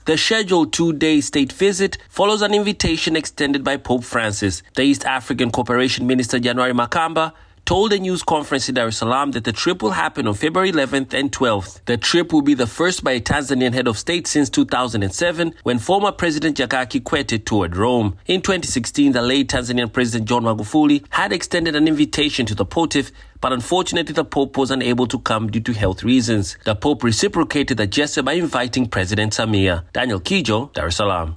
The scheduled 2-day state visit follows an invitation extended by Pope Francis. The East African Cooperation Minister January Makamba told a news conference in Dar es Salaam that the trip will happen on February 11th and 12th. The trip will be the first by a Tanzanian head of state since 2007, when former President Jakaya Kikwete toured Rome. In 2016, the late Tanzanian President John Magufuli had extended an invitation to the pontiff, but unfortunately the Pope was unable to come due to health reasons. The Pope reciprocated the gesture by inviting President Samia. Daniel Kijo, Dar es Salaam.